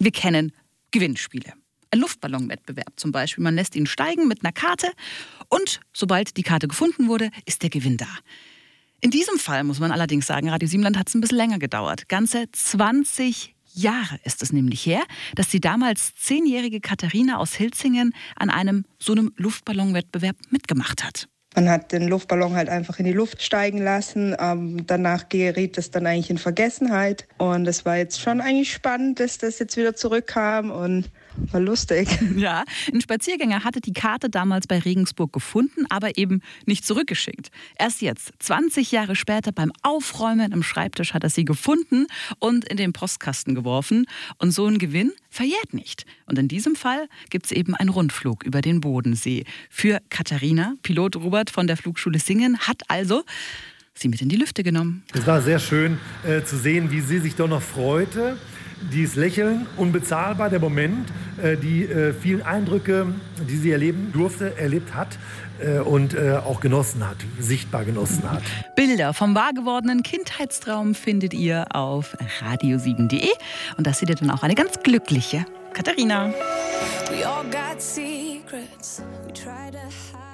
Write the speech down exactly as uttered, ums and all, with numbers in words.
Wir kennen Gewinnspiele. Ein Luftballonwettbewerb zum Beispiel. Man lässt ihn steigen mit einer Karte und sobald die Karte gefunden wurde, ist der Gewinn da. In diesem Fall muss man allerdings sagen, Radio Siebenland hat es ein bisschen länger gedauert. Ganze zwanzig Jahre ist es nämlich her, dass die damals zehnjährige Katharina aus Hilzingen an einem so einem Luftballonwettbewerb mitgemacht hat. Man hat den Luftballon halt einfach in die Luft steigen lassen. Ähm, danach geriet es dann eigentlich in Vergessenheit. Und es war jetzt schon eigentlich spannend, dass das jetzt wieder zurückkam und war lustig. Ja, ein Spaziergänger hatte die Karte damals bei Regensburg gefunden, aber eben nicht zurückgeschickt. Erst jetzt, zwanzig Jahre später, beim Aufräumen im Schreibtisch hat er sie gefunden und in den Postkasten geworfen. Und so ein Gewinn verjährt nicht. Und in diesem Fall gibt es eben einen Rundflug über den Bodensee. Für Katharina, Pilot Robert von der Flugschule Singen, hat also sie mit in die Lüfte genommen. Es war sehr schön äh, zu sehen, wie sie sich doch noch freute. Dieses Lächeln, unbezahlbar, der Moment, äh, die äh, vielen Eindrücke, die sie erleben durfte, erlebt hat äh, und äh, auch genossen hat, sichtbar genossen hat. Bilder vom wahrgewordenen Kindheitstraum findet ihr auf radio sieben punkt de und das seht ihr dann auch eine ganz glückliche Katharina. We all got secrets. We try to hide.